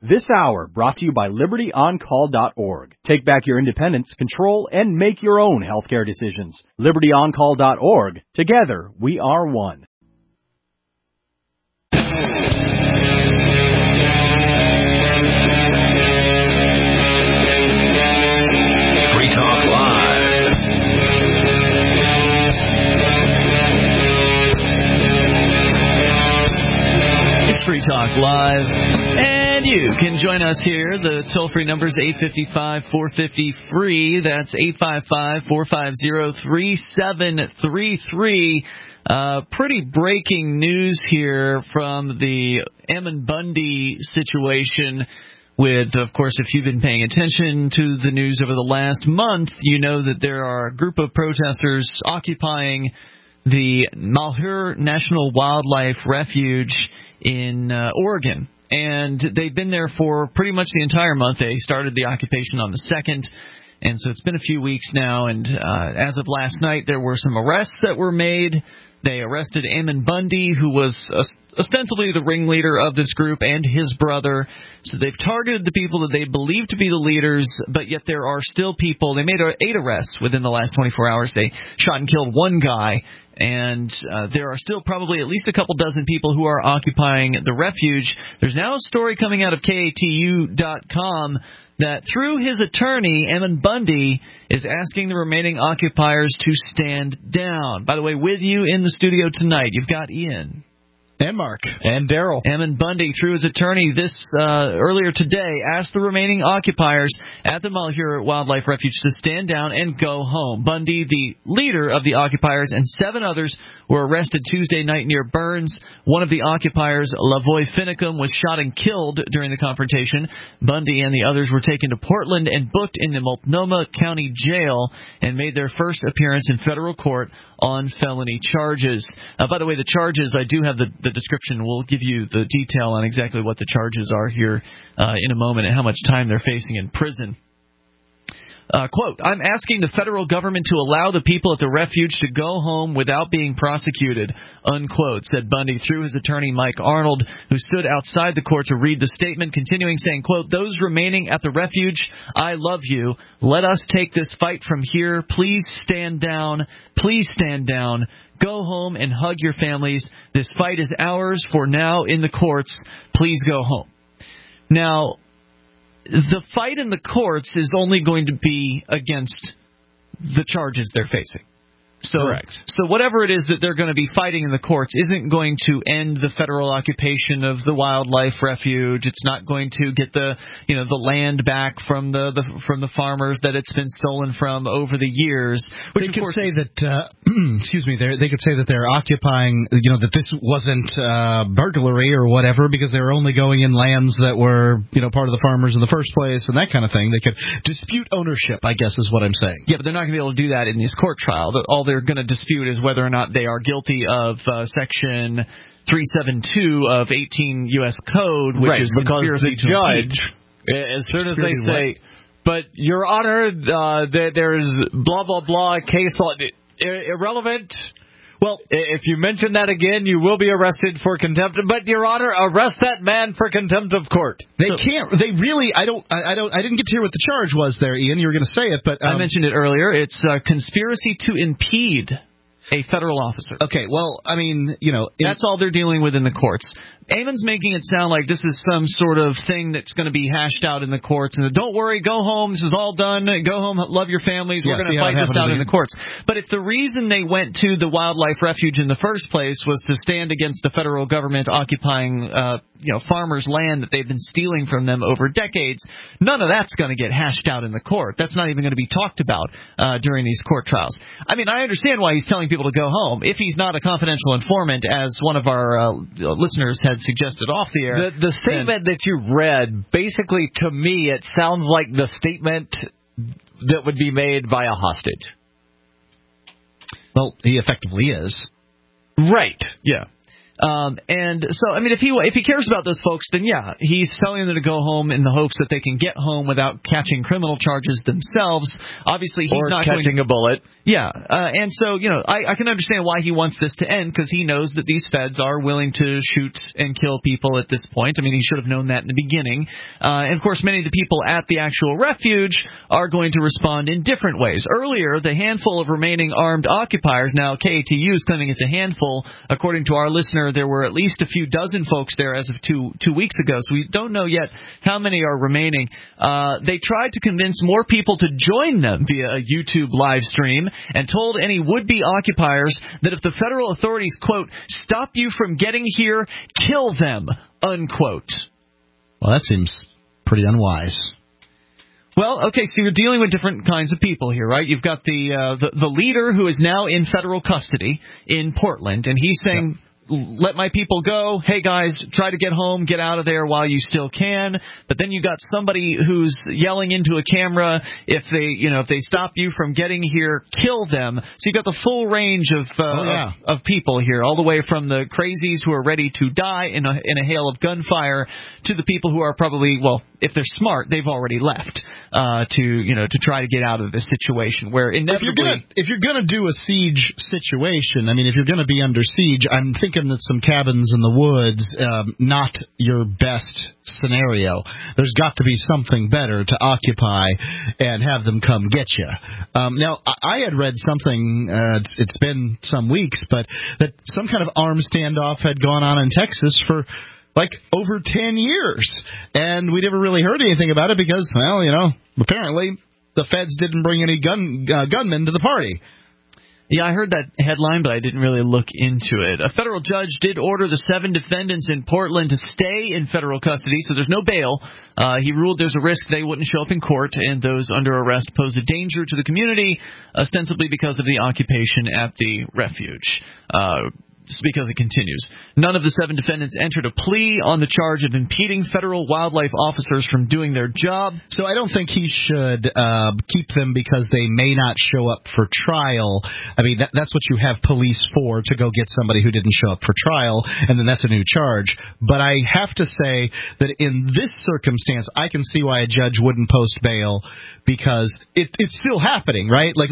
This hour brought to you by LibertyOnCall.org. Take back your independence, control, and make your own healthcare decisions. LibertyOnCall.org. Together, we are one. Free Talk Live. It's Free Talk Live. And you can join us here. The toll-free number is 855-450-FREE. That's 855-450-3733. Pretty breaking news here from the Ammon Bundy situation with, of course, if you've been paying attention to the news over the last month, you know that there are a group of protesters occupying the Malheur National Wildlife Refuge in Oregon. And they've been there for pretty much the entire month. They started the occupation on the 2nd, and so it's been a few weeks now. And as of last night, there were some arrests that were made. They arrested Ammon Bundy, who was ostensibly the ringleader of this group, and his brother. So they've targeted the people that they believe to be the leaders, but yet there are still people. They made 8 arrests within the last 24 hours. They shot and killed one guy. And there are still probably at least a couple dozen people who are occupying the refuge. There's now a story coming out of KATU.com that through his attorney, Ammon Bundy, is asking the remaining occupiers to stand down. By the way, with you in the studio tonight, you've got Ian. And Mark. And Daryl. Ammon Bundy, through his attorney earlier today, asked the remaining occupiers at the Malheur Wildlife Refuge to stand down and go home. Bundy, the leader of the occupiers, and 7 others were arrested Tuesday night near Burns. One of the occupiers, Lavoy Finicum, was shot and killed during the confrontation. Bundy and the others were taken to Portland and booked in the Multnomah County Jail and made their first appearance in federal court on felony charges. By the way, the charges, I do have the description. We'll give you the detail on exactly what the charges are here in a moment and how much time they're facing in prison. Quote, I'm asking the federal government to allow the people at the refuge to go home without being prosecuted, unquote, said Bundy through his attorney Mike Arnold, who stood outside the court to read the statement, continuing saying, quote, those remaining at the refuge, I love you. Let us take this fight from here. Please stand down. Please stand down. Go home and hug your families. This fight is ours for now in the courts. Please go home. Now, the fight in the courts is only going to be against the charges they're facing. So, correct. So whatever it is that they're going to be fighting in the courts isn't going to end the federal occupation of the wildlife refuge. It's not going to get the land back from the farmers that it's been stolen from over the years. Which they could say that they could say that they're occupying, that this wasn't burglary or whatever because they were only going in lands that were part of the farmers in the first place and that kind of thing. They could dispute ownership, I guess, is what I'm saying. Yeah, but they're not going to be able to do that in this court trial. All they're going to dispute is whether or not they are guilty of Section 372 of 18 U.S. Code, which is conspiracy to judge, as soon as they say, but Your Honor, there's blah, blah, blah, case law, irrelevant. Well, if you mention that again, you will be arrested for contempt. But, Your Honor, arrest that man for contempt of court. They can't. They really. I didn't get to hear what the charge was there, Ian. You were going to say it, but I mentioned it earlier. It's conspiracy to impede a federal officer. Okay. Well, I mean, that's all they're dealing with in the courts. Ammon's making it sound like this is some sort of thing that's going to be hashed out in the courts. And don't worry, go home. This is all done. Go home, love your families. We're going to fight this out in the courts. But if the reason they went to the wildlife refuge in the first place was to stand against the federal government occupying, farmers' land that they've been stealing from them over decades, none of that's going to get hashed out in the court. That's not even going to be talked about during these court trials. I mean, I understand why he's telling people to go home. If he's not a confidential informant, as one of our listeners had suggested off the air. The statement that you read, basically, to me, it sounds like the statement that would be made by a hostage. Well, he effectively is. Right. Yeah. And so, I mean, if he cares about those folks, then yeah, he's telling them to go home in the hopes that they can get home without catching criminal charges themselves. Obviously, he's not catching a bullet. Yeah, and so, I can understand why he wants this to end, because he knows that these feds are willing to shoot and kill people at this point. I mean, he should have known that in the beginning. And of course, many of the people at the actual refuge are going to respond in different ways. Earlier, the handful of remaining armed occupiers, now KATU is claiming it's a handful. According to our listener, there were at least a few dozen folks there as of two weeks ago, so we don't know yet how many are remaining. They tried to convince more people to join them via a YouTube live stream, and told any would-be occupiers that if the federal authorities, quote, stop you from getting here, kill them, unquote. Well, that seems pretty unwise. Well, okay, so you're dealing with different kinds of people here, right? You've got the leader who is now in federal custody in Portland, and he's saying, let my people go. Hey, guys, try to get home, get out of there while you still can. But then you got somebody who's yelling into a camera, if they stop you from getting here, kill them. So you got the full range of people here, all the way from the crazies who are ready to die in a hail of gunfire to the people who are probably, well, if they're smart, they've already left to try to get out of this situation where inevitably, if you're gonna do a siege situation, I mean, if you're gonna be under siege, I'm thinking that some cabins in the woods, not your best scenario. There's got to be something better to occupy and have them come get you. Now, I had read something, it's been some weeks, but that some kind of armed standoff had gone on in Texas for like over 10 years, and we never really heard anything about it because, well, apparently the feds didn't bring any gunmen to the party. Yeah, I heard that headline, but I didn't really look into it. A federal judge did order the 7 defendants in Portland to stay in federal custody, so there's no bail. He ruled there's a risk they wouldn't show up in court, and those under arrest pose a danger to the community, ostensibly because of the occupation at the refuge. Because it continues. None of the 7 defendants entered a plea on the charge of impeding federal wildlife officers from doing their job. So I don't think he should keep them because they may not show up for trial. I mean, that's what you have police for, to go get somebody who didn't show up for trial, and then that's a new charge. But I have to say that in this circumstance, I can see why a judge wouldn't post bail, because it's still happening, right? Like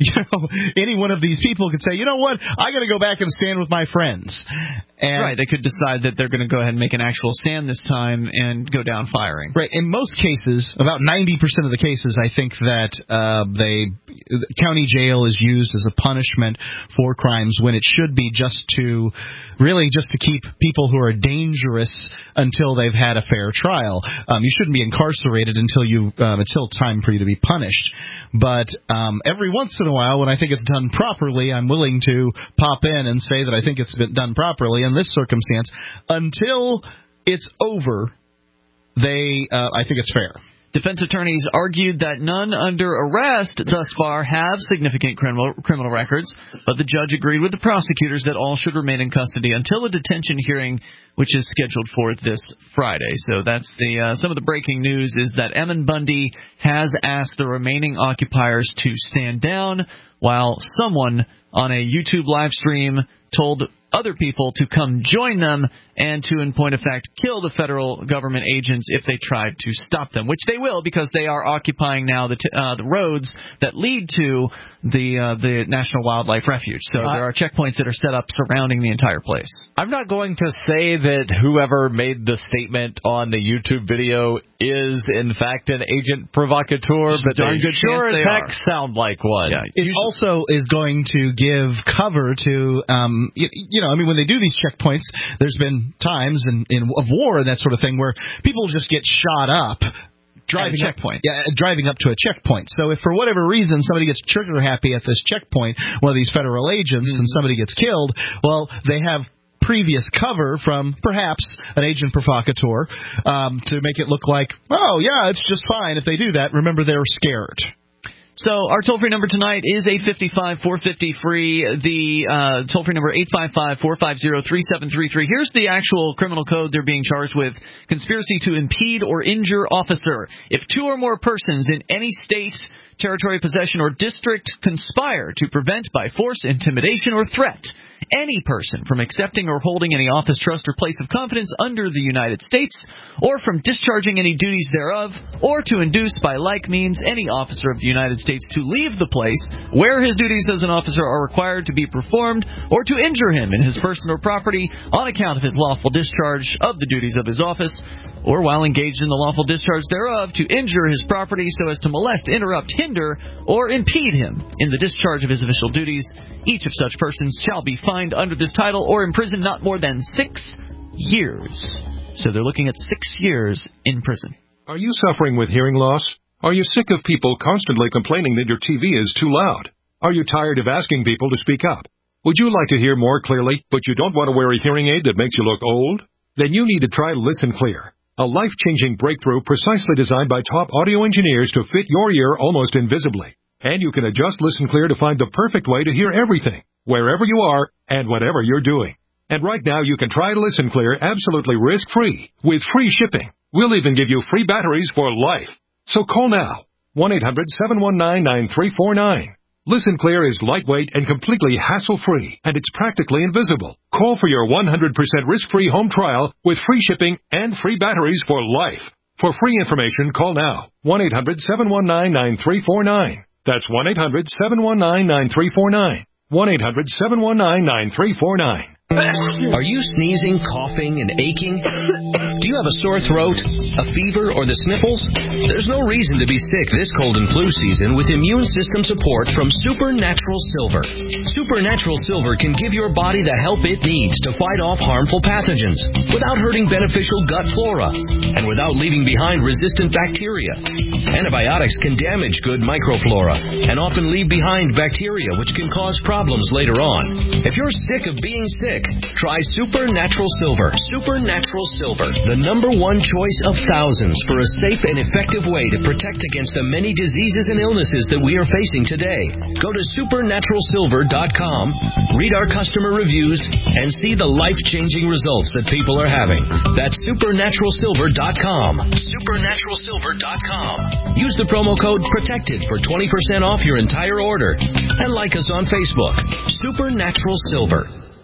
any one of these people could say, you know what, I got to go back and stand with my friends. And right, they could decide that they're going to go ahead and make an actual stand this time and go down firing. Right, in most cases, about 90% of the cases, I think that county jail is used as a punishment for crimes when it should be just to keep people who are dangerous until they've had a fair trial. You shouldn't be incarcerated until time for you to be punished. But every once in a while, when I think it's done properly, I'm willing to pop in and say that I think it's been done properly. In this circumstance, until it's over, I think it's fair. Defense attorneys argued that none under arrest thus far have significant criminal records, but the judge agreed with the prosecutors that all should remain in custody until a detention hearing, which is scheduled for this Friday. So that's some of the breaking news is that Ammon Bundy has asked the remaining occupiers to stand down, while someone on a YouTube live stream told other people to come join them and to, in point of fact, kill the federal government agents if they tried to stop them, which they will, because they are occupying now the roads that lead to the National Wildlife Refuge. So there are checkpoints that are set up surrounding the entire place. I'm not going to say that whoever made the statement on the YouTube video is, in fact, an agent provocateur, but they sure as heck sound like one. Yeah, it also is going to give cover to, when they do these checkpoints, there's been times of war and that sort of thing where people just get shot up driving up to a checkpoint. So if for whatever reason somebody gets trigger happy at this checkpoint, one of these federal agents, and somebody gets killed, well, they have previous cover from perhaps an agent provocateur to make it look like, oh, yeah, it's just fine if they do that. Remember, they're scared. So our toll-free number tonight is 855-450-FREE. The toll-free number 855-450-3733. Here's the actual criminal code they're being charged with. Conspiracy to impede or injure officer. If 2 or more persons in any state territory, possession, or district conspire to prevent by force, intimidation, or threat any person from accepting or holding any office, trust, or place of confidence under the United States, or from discharging any duties thereof, or to induce by like means any officer of the United States to leave the place where his duties as an officer are required to be performed, or to injure him in his person or property on account of his lawful discharge of the duties of his office, or while engaged in the lawful discharge thereof, to injure his property so as to molest, interrupt, hinder, or impede him in the discharge of his official duties. Each of such persons shall be fined under this title or imprisoned not more than 6 years. So they're looking at 6 years in prison. Are you suffering with hearing loss? Are you sick of people constantly complaining that your TV is too loud? Are you tired of asking people to speak up? Would you like to hear more clearly, but you don't want to wear a hearing aid that makes you look old? Then you need to try Listen Clear, a life-changing breakthrough precisely designed by top audio engineers to fit your ear almost invisibly. And you can adjust Listen Clear to find the perfect way to hear everything, wherever you are and whatever you're doing. And right now you can try Listen Clear absolutely risk-free with free shipping. We'll even give you free batteries for life. So call now, 1-800-719-9349. Listen Clear is lightweight and completely hassle-free, and it's practically invisible. Call for your 100% risk-free home trial with free shipping and free batteries for life. For free information, call now, 1-800-719-9349. That's 1-800-719-9349. 1-800-719-9349. Are you sneezing, coughing, and aching? Do you have a sore throat, a fever, or the sniffles? There's no reason to be sick this cold and flu season with immune system support from Supernatural Silver. Supernatural Silver can give your body the help it needs to fight off harmful pathogens without hurting beneficial gut flora and without leaving behind resistant bacteria. Antibiotics can damage good microflora and often leave behind bacteria which can cause problems later on. If you're sick of being sick, try Supernatural Silver. Supernatural Silver, the #1 choice of thousands for a safe and effective way to protect against the many diseases and illnesses that we are facing today. Go to supernaturalsilver.com, read our customer reviews, and see the life-changing results that people are having. That's supernaturalsilver.com. Supernaturalsilver.com. Use the promo code PROTECTED for 20% off your entire order. And like us on Facebook. Supernatural Silver.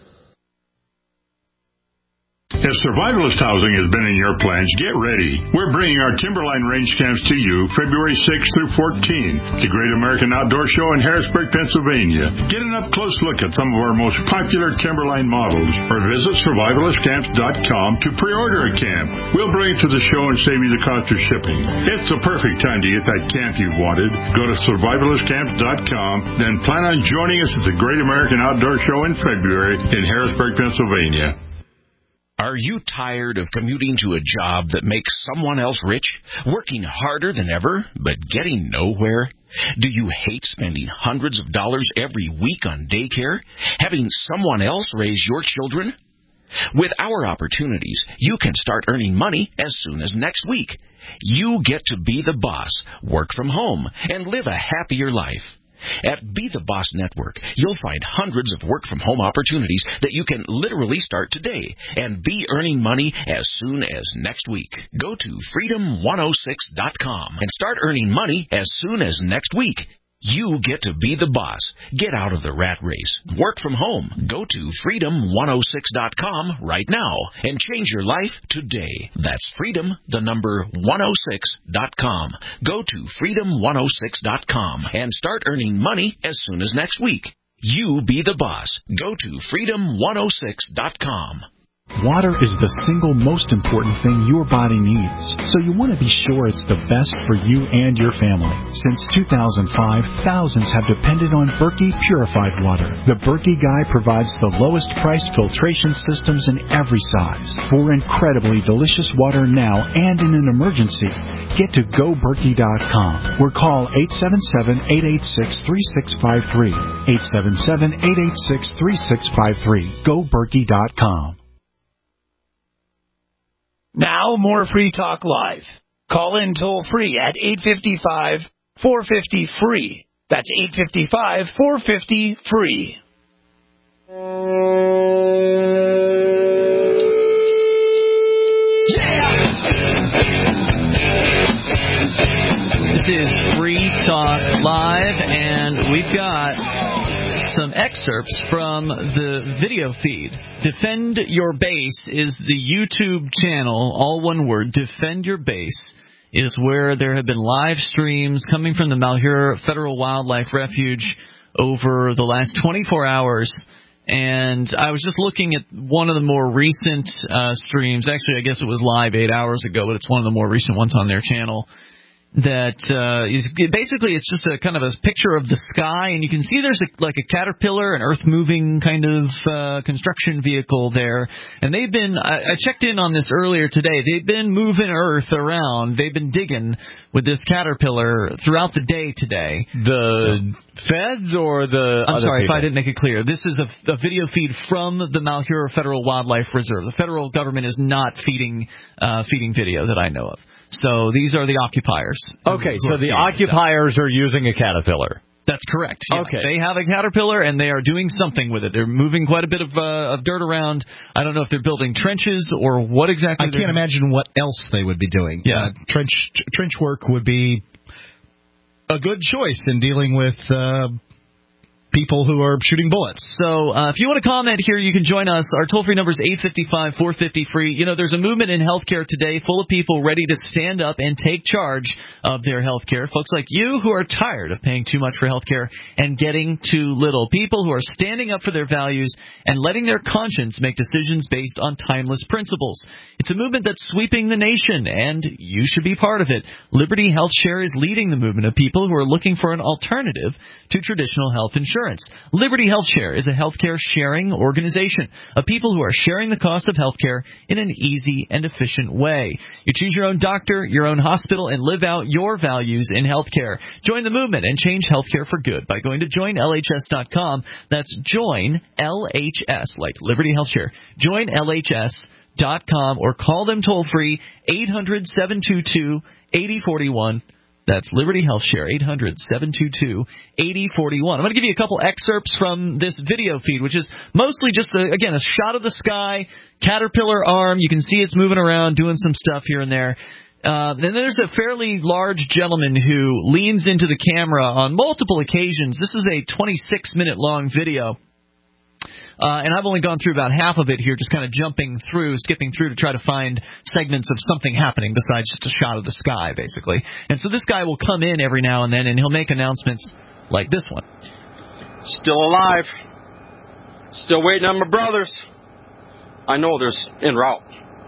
If survivalist housing has been in your plans, get ready. We're bringing our Timberline Range Camps to you February 6th through 14th, the Great American Outdoor Show in Harrisburg, Pennsylvania. Get an up-close look at some of our most popular Timberline models, or visit survivalistcamps.com to pre-order a camp. We'll bring it to the show and save you the cost of shipping. It's the perfect time to get that camp you've wanted. Go to survivalistcamps.com, then plan on joining us at the Great American Outdoor Show in February in Harrisburg, Pennsylvania. Are you tired of commuting to a job that makes someone else rich, working harder than ever, but getting nowhere? Do you hate spending hundreds of dollars every week on daycare, having someone else raise your children? With our opportunities, you can start earning money as soon as next week. You get to be the boss, work from home, and live a happier life. At Be the Boss Network, you'll find hundreds of work-from-home opportunities that you can literally start today and be earning money as soon as next week. Go to freedom106.com and start earning money as soon as next week. You get to be the boss. Get out of the rat race. Work from home. Go to freedom106.com right now and change your life today. That's freedom106.com. Go to freedom106.com and start earning money as soon as next week. You be the boss. Go to freedom106.com. Water is the single most important thing your body needs, so you want to be sure it's the best for you and your family. Since 2005, thousands have depended on Berkey Purified Water. The Berkey Guy provides the lowest priced filtration systems in every size. For incredibly delicious water now and in an emergency, get to GoBerkey.com or call 877-886-3653. 877-886-3653. GoBerkey.com. Now, more Free Talk Live. Call in toll-free at 855-450-FREE. That's 855-450-FREE. This is Free Talk Live, and we've got some excerpts from the video feed. Defend Your Base is the YouTube channel, all one word. Defend Your Base is where there have been live streams coming from the Malheur Federal Wildlife Refuge over the last 24 hours. And I was just looking at one of the more recent streams. Actually, I guess it was live 8 hours ago, but it's one of the more recent ones on their channel. That is basically, it's just a kind of a picture of the sky, and you can see there's like a caterpillar, an earth-moving kind of construction vehicle there. And they've been, I checked in on this earlier today, they've been moving earth around. They've been digging with this caterpillar throughout the day today. The feds or the I'm other sorry people? if I didn't make it clear. This is a video feed from the Malheur Federal Wildlife Reserve. The federal government is not feeding video that I know of. So these are the occupiers. Okay, so the occupiers are using a caterpillar. That's correct. Yeah. Okay. They have a caterpillar, and they are doing something with it. They're moving quite a bit of dirt around. I don't know if they're building trenches or what exactly. I can't imagine what else they would be doing. Yeah. Trench work would be a good choice in dealing with people who are shooting bullets. So if you want to comment here, you can join us. Our toll-free number is 855-450-FREE. You know, there's a movement in healthcare today full of people ready to stand up and take charge of their healthcare. Folks like you who are tired of paying too much for healthcare and getting too little. People who are standing up for their values and letting their conscience make decisions based on timeless principles. It's a movement that's sweeping the nation, and you should be part of it. Liberty Health Share is leading the movement of people who are looking for an alternative to traditional health insurance. Liberty Health Share is a healthcare sharing organization of people who are sharing the cost of healthcare in an easy and efficient way. You choose your own doctor, your own hospital, and live out your values in healthcare. Join the movement and change healthcare for good by going to joinlhs.com. That's Join LHS, like Liberty Health Share. Join LHS.com or call them toll free 800-722-8041. That's Liberty Health Share, 800-722-8041. I'm going to give you a couple excerpts from this video feed, which is mostly just, a shot of the sky, caterpillar arm. You can see it's moving around, doing some stuff here and there. Then there's a fairly large gentleman who leans into the camera on multiple occasions. This is a 26-minute long video. And I've only gone through about half of it here, just kind of skipping through to try to find segments of something happening besides just a shot of the sky, basically. And so this guy will come in every now and then, and he'll make announcements like this one. Still alive. Still waiting on my brothers. I know there's en route.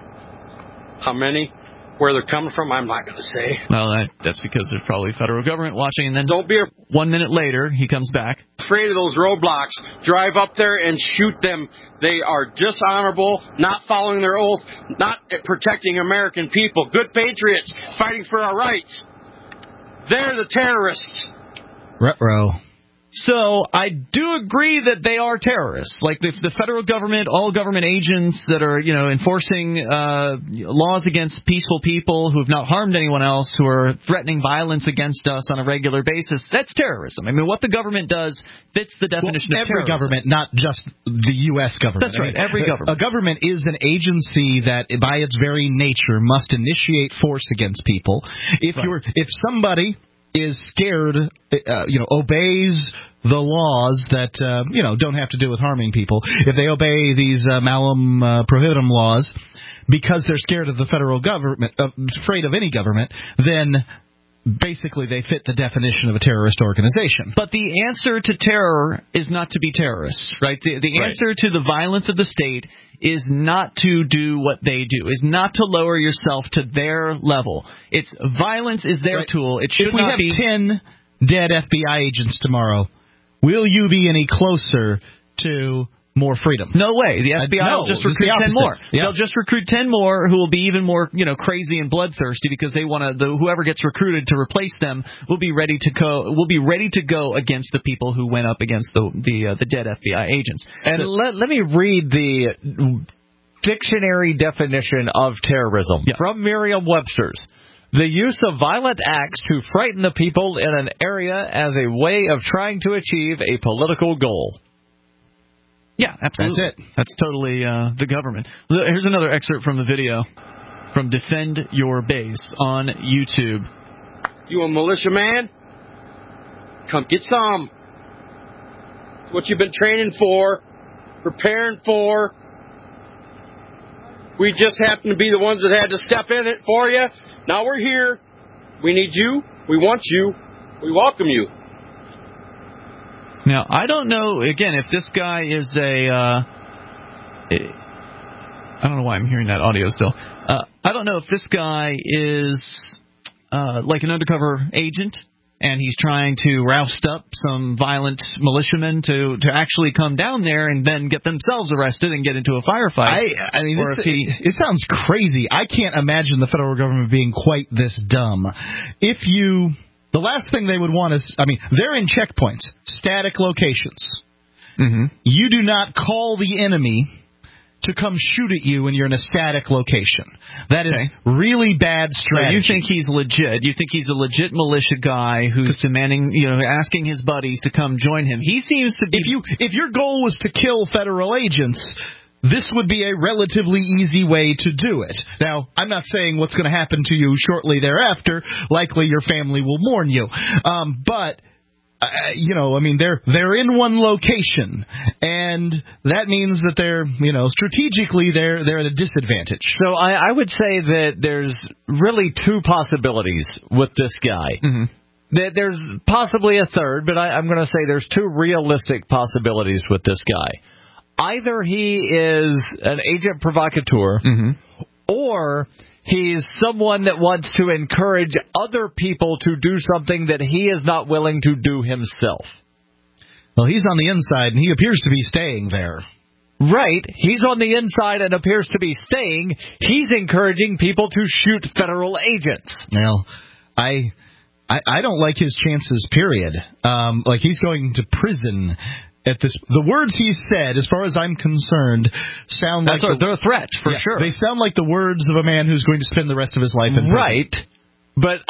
How many? Where they're coming from, I'm not going to say. Well, that's because there's probably federal government watching, and then don't be 1 minute later, he comes back. Afraid of those roadblocks. Drive up there and shoot them. They are dishonorable, not following their oath, not protecting American people. Good patriots fighting for our rights. They're the terrorists. Ruh-roh. So I do agree that they are terrorists. Like the federal government, all government agents that are, enforcing laws against peaceful people who have not harmed anyone else, who are threatening violence against us on a regular basis, that's terrorism. I mean, what the government does fits the definition of terrorism. Every government, not just the U.S. government. That's right, every government. A government is an agency that, by its very nature, must initiate force against people. If somebody is scared, obeys the laws that, don't have to do with harming people. If they obey these malum prohibitum laws because they're scared of the federal government, afraid of any government, then basically they fit the definition of a terrorist organization. But the answer to terror is not to be terrorists, right? The answer to the violence of the state is not to do what they do, is not to lower yourself to their level. It's violence is their tool. It should not be. If we have 10 dead FBI agents tomorrow, will you be any closer to more freedom? No way. The FBI will just recruit 10 more. Yeah. They'll just recruit 10 more who will be even more, crazy and bloodthirsty because they want to. Whoever gets recruited to replace them will be ready to go. Will be ready to go against the people who went up against the dead FBI agents. And let me read the dictionary definition of terrorism from Merriam-Webster's. The use of violent acts to frighten the people in an area as a way of trying to achieve a political goal. Yeah, absolutely. That's it. That's totally the government. Here's another excerpt from the video from Defend Your Base on YouTube. You a militia man? Come get some. It's what you've been training for, preparing for. We just happen to be the ones that had to step in it for you. Now we're here. We need you. We want you. We welcome you. Now, I don't know, again, if this guy is I don't know why I'm hearing that audio still. I don't know if this guy is like an undercover agent, and he's trying to roust up some violent militiamen to actually come down there and then get themselves arrested and get into a firefight. I mean, it sounds crazy. I can't imagine the federal government being quite this dumb. The last thing they would want is, they're in checkpoints, static locations. Mm-hmm. You do not call the enemy to come shoot at you when you're in a static location. That is really bad strategy. So you think he's legit? You think he's a legit militia guy who's demanding, asking his buddies to come join him? He seems to be. If your goal was to kill federal agents, this would be a relatively easy way to do it. Now, I'm not saying what's going to happen to you shortly thereafter. Likely your family will mourn you. But they're in one location, and that means that they're, strategically they're at a disadvantage. So I would say that there's really two possibilities with this guy. Mm-hmm. There's possibly a third, but I'm going to say there's two realistic possibilities with this guy. Either he is an agent provocateur, mm-hmm. or he's someone that wants to encourage other people to do something that he is not willing to do himself. Well, he's on the inside, and he appears to be staying there. Right. He's on the inside and appears to be staying. He's encouraging people to shoot federal agents. Well, I don't like his chances, period. He's going to prison. The words he said, as far as I'm concerned, sound like they're a threat for sure. They sound like the words of a man who's going to spend the rest of his life in prison. Right, but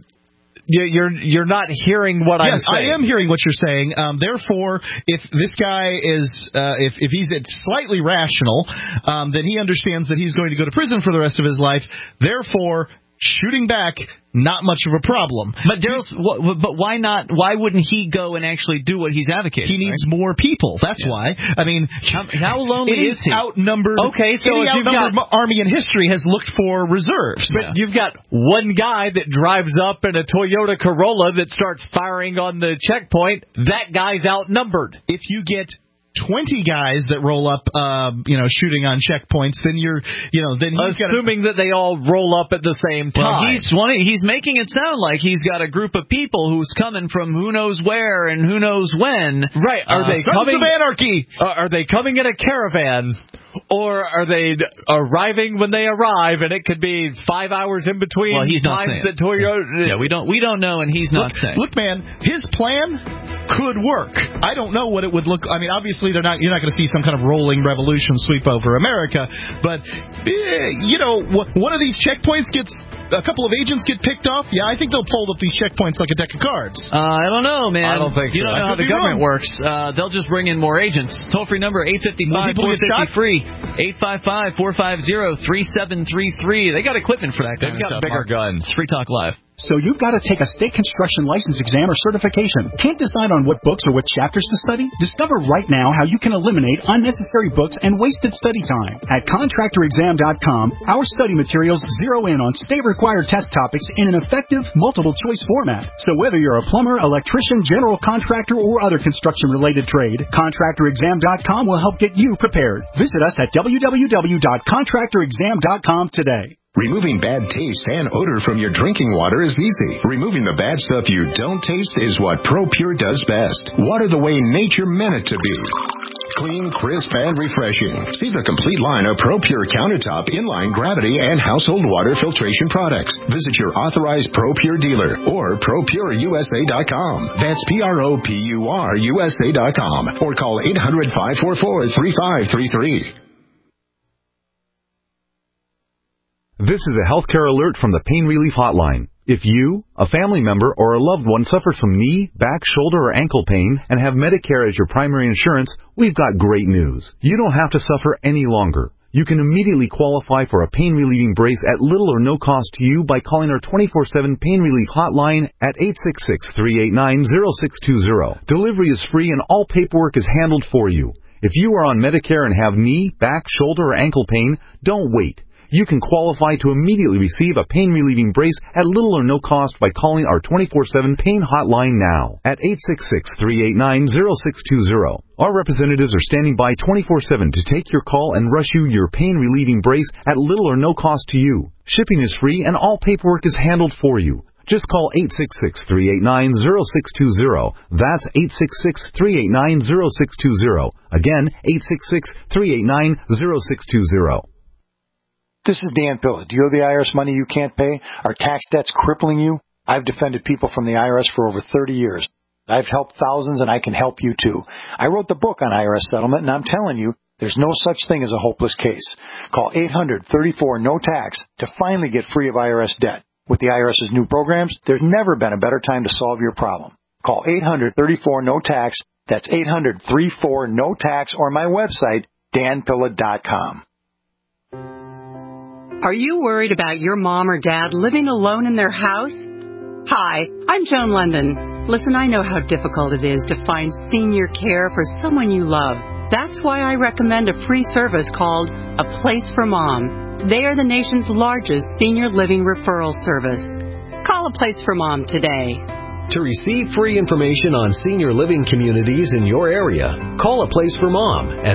you're not hearing what I'm saying. Yes, I am hearing what you're saying. Therefore, if this guy is if he's slightly rational, then he understands that he's going to go to prison for the rest of his life. Therefore, shooting back, not much of a problem. But but why not? Why wouldn't he go and actually do what he's advocating? He needs more people. That's why. How lonely is he? Outnumbered. Okay, so any outnumbered army in history has looked for reserves. But you've got one guy that drives up in a Toyota Corolla that starts firing on the checkpoint. That guy's outnumbered. If you get 20 guys that roll up, shooting on checkpoints, then then he's assuming that they all roll up at the same time. Well, he's making it sound like he's got a group of people who's coming from who knows where and who knows when. Right? Are they Sons of Anarchy? Are they coming in a caravan? Or are they arriving when they arrive, and it could be 5 hours in between he's not times saying. that Toyota... Yeah, we don't know, and he's not saying. Look, man, his plan could work. I don't know what it would look... obviously you're not going to see some kind of rolling revolution sweep over America, but, one of these checkpoints a couple of agents get picked off, I think they'll fold up these checkpoints like a deck of cards. I don't know, man. I don't think you so. You don't know how the government works. They'll just bring in more agents. Toll-free number, 855-450-FREE. 855-450-3733. They got equipment for that kind of stuff. They've got bigger guns. Free Talk Live. So you've got to take a state construction license exam or certification. Can't decide on what books or what chapters to study? Discover right now how you can eliminate unnecessary books and wasted study time. At contractorexam.com, our study materials zero in on state-required test topics in an effective, multiple-choice format. So whether you're a plumber, electrician, general contractor, or other construction-related trade, contractorexam.com will help get you prepared. Visit us at www.contractorexam.com today. Removing bad taste and odor from your drinking water is easy. Removing the bad stuff you don't taste is what ProPure does best. Water the way nature meant it to be. Clean, crisp, and refreshing. See the complete line of ProPure countertop, inline, gravity, and household water filtration products. Visit your authorized ProPure dealer or ProPureUSA.com. That's ProPureUSA.com. Or call 800-544-3533. This is a healthcare alert from the Pain Relief Hotline. If you, a family member, or a loved one suffers from knee, back, shoulder, or ankle pain and have Medicare as your primary insurance, we've got great news. You don't have to suffer any longer. You can immediately qualify for a pain-relieving brace at little or no cost to you by calling our 24/7 Pain Relief Hotline at 866-389-0620. Delivery is free and all paperwork is handled for you. If you are on Medicare and have knee, back, shoulder, or ankle pain, don't wait. You can qualify to immediately receive a pain-relieving brace at little or no cost by calling our 24/7 Pain Hotline now at 866-389-0620. Our representatives are standing by 24/7 to take your call and rush you your pain-relieving brace at little or no cost to you. Shipping is free and all paperwork is handled for you. Just call 866-389-0620. That's 866-389-0620. Again, 866-389-0620. This is Dan Pilla. Do you owe the IRS money you can't pay? Are tax debts crippling you? I've defended people from the IRS for over 30 years. I've helped thousands, and I can help you too. I wrote the book on IRS settlement, and I'm telling you, there's no such thing as a hopeless case. Call 800-34-NO-TAX to finally get free of IRS debt. With the IRS's new programs, there's never been a better time to solve your problem. Call 800-34-NO-TAX. That's 800-34-NO-TAX, or my website, danpilla.com. Are you worried about your mom or dad living alone in their house? Hi, I'm Joan London. Listen, I know how difficult it is to find senior care for someone you love. That's why I recommend a free service called A Place for Mom. They are the nation's largest senior living referral service. Call A Place for Mom today. To receive free information on senior living communities in your area, call A Place for Mom at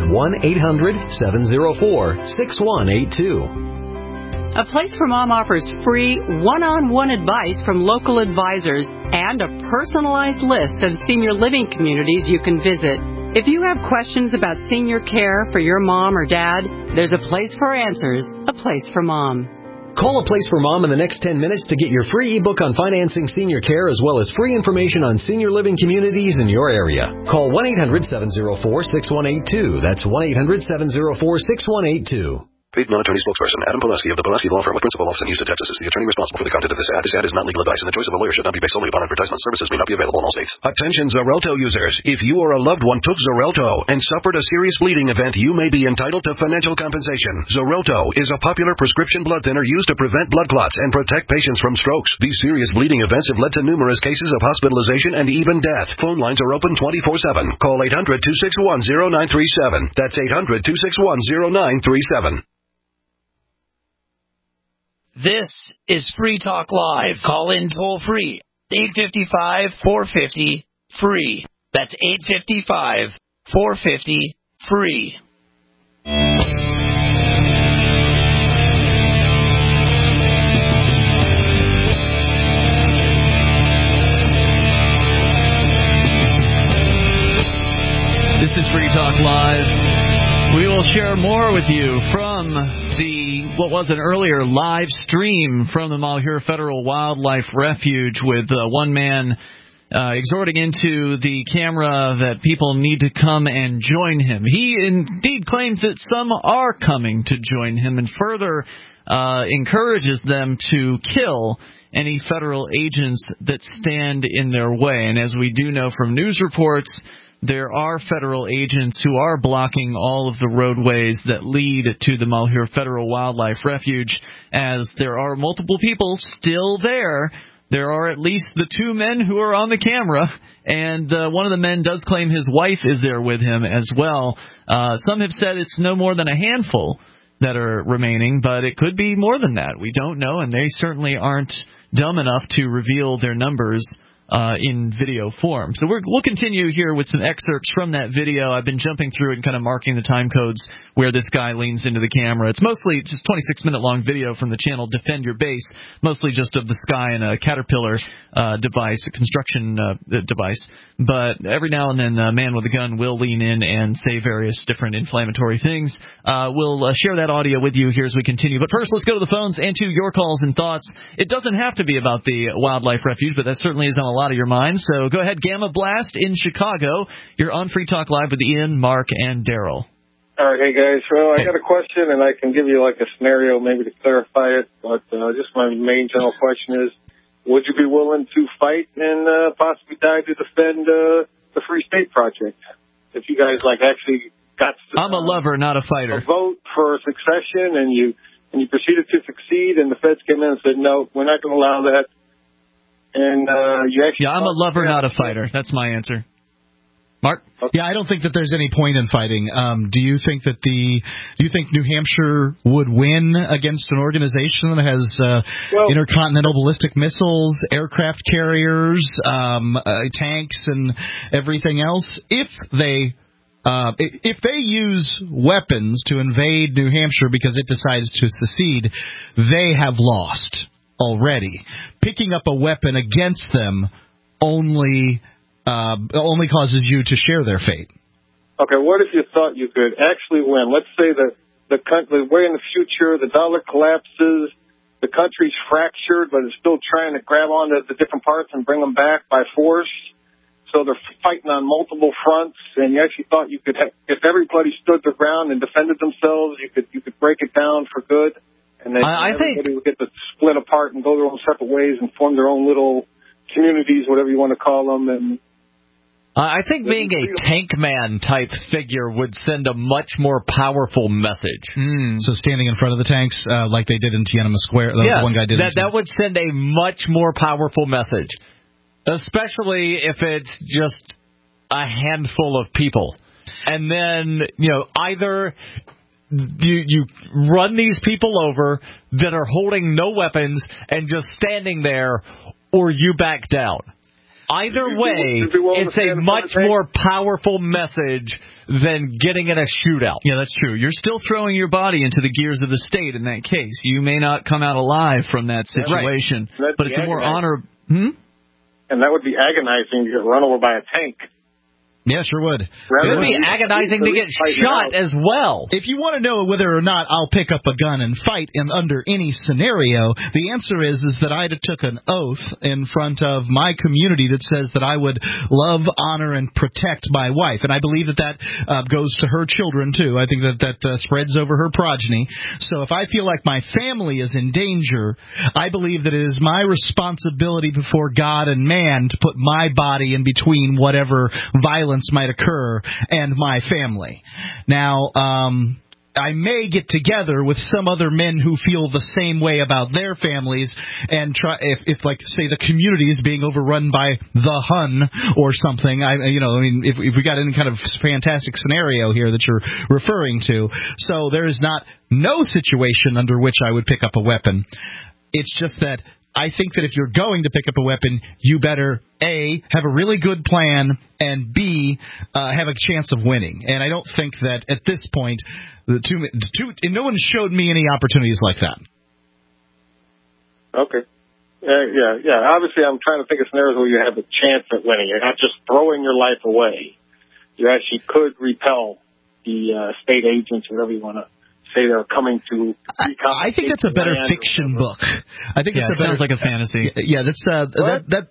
1-800-704-6182. A Place for Mom offers free one-on-one advice from local advisors and a personalized list of senior living communities you can visit. If you have questions about senior care for your mom or dad, there's a place for answers, A Place for Mom. Call A Place for Mom in the next 10 minutes to get your free ebook on financing senior care as well as free information on senior living communities in your area. Call 1-800-704-6182. That's 1-800-704-6182. Paid non-attorney spokesperson Adam Pulaski of the Pulaski Law Firm with principal office in Houston, Texas is the attorney responsible for the content of this ad. This ad is not legal advice, and the choice of a lawyer should not be based solely upon advertisement. Services may not be available in all states. Attention Xarelto users. If you or a loved one took Xarelto and suffered a serious bleeding event, you may be entitled to financial compensation. Xarelto is a popular prescription blood thinner used to prevent blood clots and protect patients from strokes. These serious bleeding events have led to numerous cases of hospitalization and even death. Phone lines are open 24/7. Call 800-261-0937. That's 800-261-0937. This is Free Talk Live. Call in toll free. 855-450-FREE. That's 855-450-FREE. This is Free Talk Live. We will share more with you from what was an earlier live stream from the Malheur Federal Wildlife Refuge with one man exhorting into the camera that people need to come and join him. He indeed claims that some are coming to join him and further encourages them to kill any federal agents that stand in their way. And as we do know from news reports, there are federal agents who are blocking all of the roadways that lead to the Malheur Federal Wildlife Refuge, as there are multiple people still there. There are at least the two men who are on the camera, and one of the men does claim his wife is there with him as well. Some have said it's no more than a handful that are remaining, but it could be more than that. We don't know, and they certainly aren't dumb enough to reveal their numbers in video form. So we'll continue here with some excerpts from that video. I've been jumping through it and kind of marking the time codes where this guy leans into the camera. It's mostly just 26-minute long video from the channel Defend Your Base, mostly just of the sky and a Caterpillar device, a construction device. But every now and then a man with a gun will lean in and say various different inflammatory things. We'll share that audio with you here as we continue. But first, let's go to the phones and to your calls and thoughts. It doesn't have to be about the wildlife refuge, but that certainly is on a lot of your minds. So go ahead, Gamma Blast in Chicago. You're on Free Talk Live with Ian, Mark, and Daryl. All right, hey guys. Well, I got a question, and I can give you like a scenario maybe to clarify it. But just my main general question is, would you be willing to fight and possibly die to defend the Free State Project? If you guys like actually got to, I'm a lover, not a fighter. A vote for succession, and you proceeded to succeed, and the feds came in and said, no, we're not going to allow that. And you actually... Yeah, I'm a lover, not a fighter. That's my answer. Mark? Okay. Yeah, I don't think that there's any point in fighting. Do you think New Hampshire would win against an organization that has intercontinental ballistic missiles, aircraft carriers, tanks, and everything else? If they use weapons to invade New Hampshire because it decides to secede, they have lost already. Picking up a weapon against them only causes you to share their fate. Okay, what if you thought you could actually win? Let's say that the way in the future, the dollar collapses, the country's fractured, but it's still trying to grab onto the different parts and bring them back by force. So they're fighting on multiple fronts, and you actually thought you could, if everybody stood their ground and defended themselves, you could break it down for good, and then everybody would get to split apart and go their own separate ways and form their own little communities, whatever you want to call them, and I think being a tank man type figure would send a much more powerful message. So standing in front of the tanks, like they did in Tiananmen Square, the one guy did. That would send a much more powerful message, especially if it's just a handful of people. And then, either you run these people over that are holding no weapons and just standing there, or you back down. Either way, it's a much more powerful message than getting in a shootout. Yeah, that's true. You're still throwing your body into the gears of the state in that case. You may not come out alive from that situation, but it's a more honorable... And that would be agonizing to get run over by a tank. Yeah, sure would. It would be agonizing to get shot as well. If you want to know whether or not I'll pick up a gun and fight under any scenario, the answer is that I took an oath in front of my community that says that I would love, honor, and protect my wife. And I believe that goes to her children, too. I think that spreads over her progeny. So if I feel like my family is in danger, I believe that it is my responsibility before God and man to put my body in between whatever violence might occur and my family. Now, I may get together with some other men who feel the same way about their families and try, if like, say, the community is being overrun by the Hun or something. If we got any kind of fantastic scenario here that you're referring to. So there is no situation under which I would pick up a weapon. It's just that I think that if you're going to pick up a weapon, you better, A, have a really good plan, and B, have a chance of winning. And I don't think that at this point, no one showed me any opportunities like that. Okay. Yeah. Obviously, I'm trying to think of scenarios where you have a chance at winning. You're not just throwing your life away. You actually could repel the state agents, whatever you want to say, they're coming to. I think that's a better fiction book. I think sounds like a fantasy. Yeah, that's that.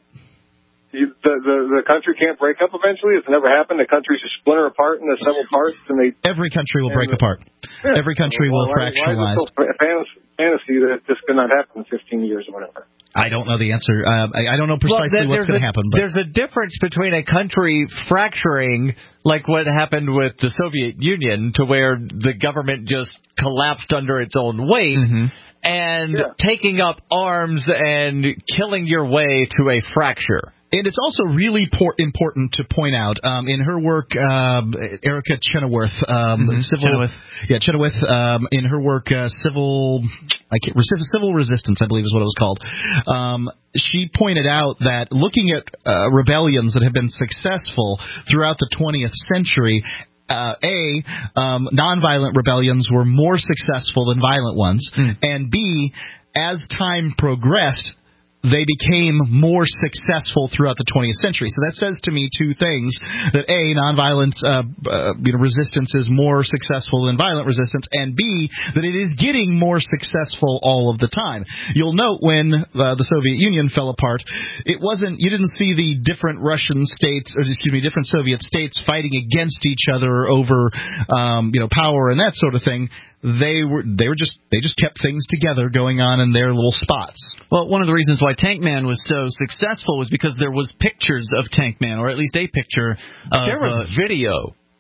The country can't break up eventually. It's never happened. The countries just splinter apart into several parts, and every country will break apart. Every country will fractionalize. Why is it so fantasy that this could not happen in 15 years or whatever? I don't know the answer. I don't know precisely what's going to happen. But there's a difference between a country fracturing, like what happened with the Soviet Union, to where the government just collapsed under its own weight, and taking up arms and killing your way to a fracture. And it's also really important to point out in her work, Erica Chenoweth, Chenoweth, in her work, Civil Resistance, I believe is what it was called. She pointed out that looking at rebellions that have been successful throughout the 20th century, nonviolent rebellions were more successful than violent ones, and B, as time progressed, they became more successful throughout the 20th century. So that says to me two things: that A, nonviolent resistance is more successful than violent resistance, and B, that it is getting more successful all of the time. You'll note when the Soviet Union fell apart, you didn't see the different different Soviet states fighting against each other over power and that sort of thing. They just kept things together going on in their little spots. Well, one of the reasons why Tank Man was so successful was because there was pictures of Tank Man, or at least a picture. There was video.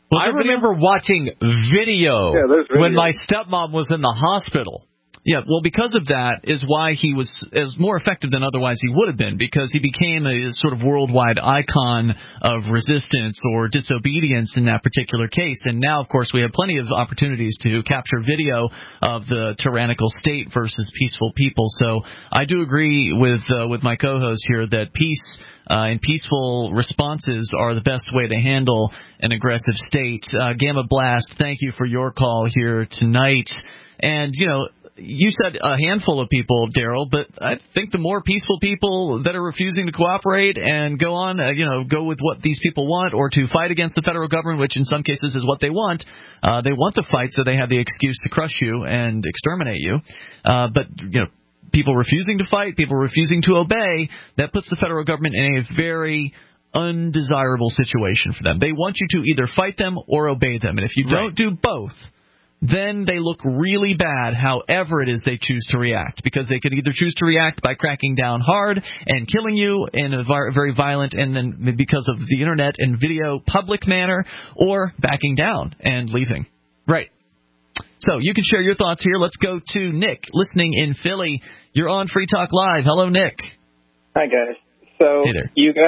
I remember watching video when my stepmom was in the hospital. Yeah, well, because of that is why he was as more effective than otherwise he would have been, because he became a sort of worldwide icon of resistance or disobedience in that particular case. And now, of course, we have plenty of opportunities to capture video of the tyrannical state versus peaceful people. So I do agree with my co-host here that peace and peaceful responses are the best way to handle an aggressive state. Gamma Blast, thank you for your call here tonight. And, you said a handful of people, Daryl, but I think the more peaceful people that are refusing to cooperate and go on, go with what these people want, or to fight against the federal government, which in some cases is what they want. They want the fight so they have the excuse to crush you and exterminate you. But people refusing to fight, people refusing to obey, that puts the federal government in a very undesirable situation for them. They want you to either fight them or obey them. And if you don't do both, then they look really bad however it is they choose to react, because they could either choose to react by cracking down hard and killing you in a very violent and then because of the internet and video public manner, or backing down and leaving. Right. So you can share your thoughts here. Let's go to Nick, listening in Philly. You're on Free Talk Live. Hello, Nick. Hi, guys. So hey there. you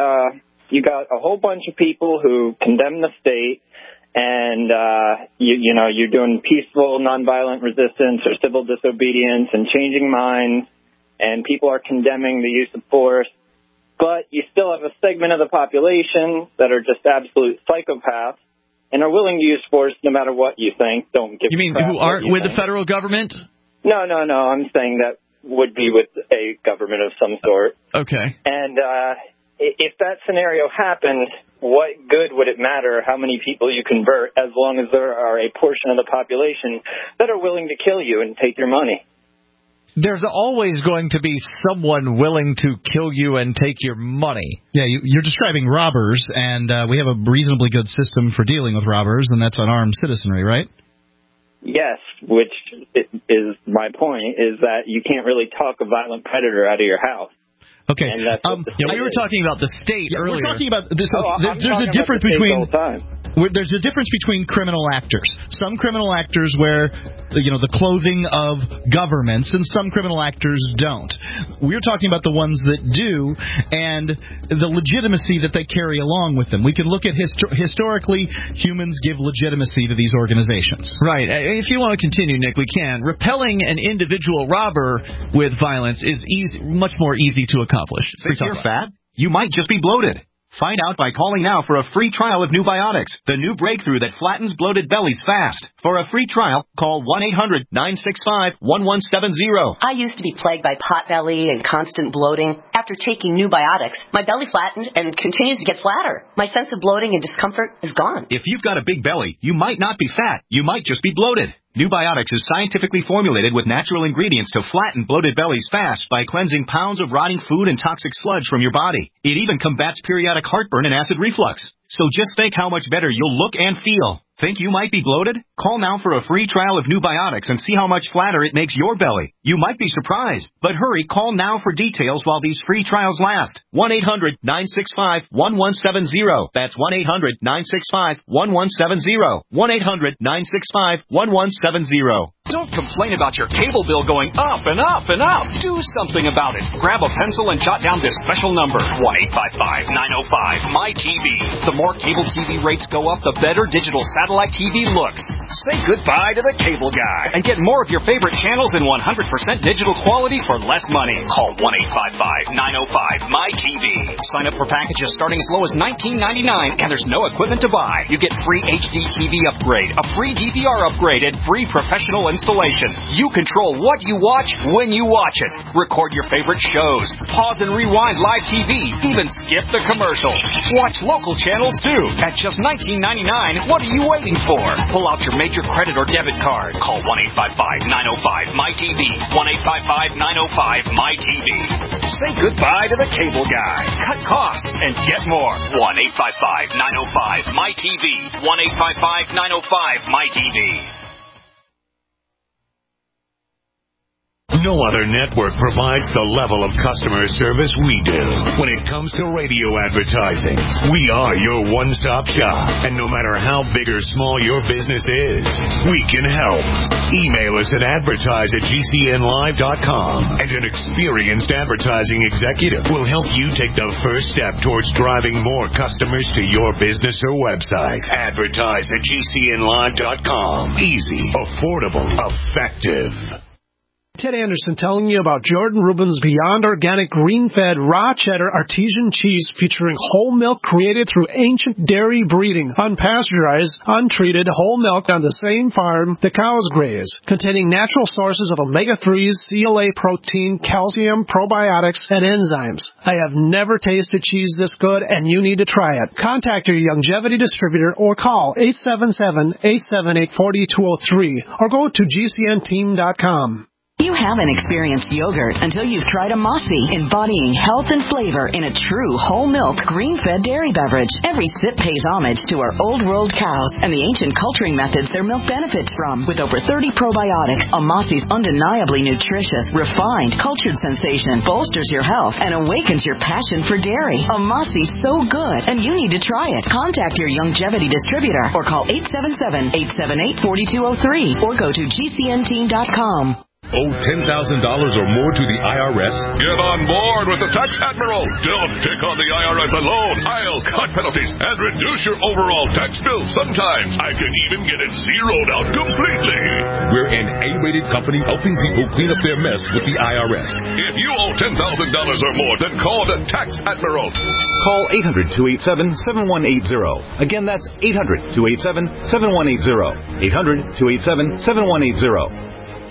got a whole bunch of people who condemn the state, and you're doing peaceful, nonviolent resistance or civil disobedience and changing minds, and people are condemning the use of force. But you still have a segment of the population that are just absolute psychopaths and are willing to use force no matter what you think. Don't give. You mean who aren't with the federal government? No. I'm saying that would be with a government of some sort. Okay. And if that scenario happened, what good would it matter how many people you convert, as long as there are a portion of the population that are willing to kill you and take your money? There's always going to be someone willing to kill you and take your money. Yeah, you're describing robbers, and we have a reasonably good system for dealing with robbers, and that's unarmed citizenry, right? Yes, which is my point, is that you can't really talk a violent predator out of your house. Okay. And that's we were talking about the state earlier. We're talking about this. There's a difference between there's a difference between criminal actors. Some criminal actors wear the clothing of governments, and some criminal actors don't. We're talking about the ones that do, and the legitimacy that they carry along with them. We can look at historically, humans give legitimacy to these organizations. Right. If you want to continue, Nick, we can. Repelling an individual robber with violence is much more easy to accomplish. If you're fat, you might just be bloated. Find out by calling now for a free trial of New Biotics, the new breakthrough that flattens bloated bellies fast. For a free trial, call 1-800-965-1170. I used to be plagued by potbelly and constant bloating. After taking New Biotics, my belly flattened and continues to get flatter. My sense of bloating and discomfort is gone. If you've got a big belly, you might not be fat. You might just be bloated. New Biotics is scientifically formulated with natural ingredients to flatten bloated bellies fast by cleansing pounds of rotting food and toxic sludge from your body. It even combats periodic heartburn and acid reflux. So just think how much better you'll look and feel. Think you might be bloated? Call now for a free trial of New Biotics and see how much flatter it makes your belly. You might be surprised. But hurry, call now for details while these free trials last. 1-800-965-1170. That's 1-800-965-1170. 1-800-965-1170. Don't complain about your cable bill going up and up and up. Do something about it. Grab a pencil and jot down this special number. 1-855-905-MY-TV. The more cable TV rates go up, the better digital satellite TV looks. Say goodbye to the cable guy and get more of your favorite channels in 100% digital quality for less money. Call 1-855-905-MY-TV. Sign up for packages starting as low as $19.99, and there's no equipment to buy. You get free HD TV upgrade, a free DVR upgrade, and free professional installation. You control what you watch when you watch it. Record your favorite shows, pause and rewind live TV, even skip the commercials. Watch local channels too at just $19.99. What are you waiting for? Pull out your major credit or debit card. Call 1-855-905-MY-TV. 1-855-905-MY-TV. Say goodbye to the cable guy. Cut costs and get more. 1-855-905-MY-TV. 1-855-905-MY-TV. No other network provides the level of customer service we do. When it comes to radio advertising, we are your one-stop shop. And no matter how big or small your business is, we can help. Email us at advertise@gcnlive.com, and an experienced advertising executive will help you take the first step towards driving more customers to your business or website. Advertise at gcnlive.com. Easy, affordable, effective. Ted Anderson telling you about Jordan Rubin's Beyond Organic Green-Fed Raw Cheddar Artesian Cheese featuring whole milk created through ancient dairy breeding, unpasteurized, untreated whole milk on the same farm the cows graze, containing natural sources of omega-3s, CLA protein, calcium, probiotics, and enzymes. I have never tasted cheese this good, and you need to try it. Contact your Youngevity distributor or call 877-878-4203 or go to gcnteam.com. You haven't experienced yogurt until you've tried a Mossy, embodying health and flavor in a true whole milk, green-fed dairy beverage. Every sip pays homage to our old world cows and the ancient culturing methods their milk benefits from. With over 30 probiotics, a Mossy's undeniably nutritious, refined, cultured sensation bolsters your health and awakens your passion for dairy. A Mossy's so good, and you need to try it. Contact your Youngevity distributor or call 877-878-4203 or go to gcnteam.com. Owe $10,000 or more to the IRS? Get on board with the Tax Admiral. Don't take on the IRS alone. I'll cut penalties and reduce your overall tax bill. Sometimes I can even get it zeroed out completely. We're an A-rated company helping people clean up their mess with the IRS. If you owe $10,000 or more, then call the Tax Admiral. Call 800-287-7180. Again, that's 800-287-7180. 800-287-7180.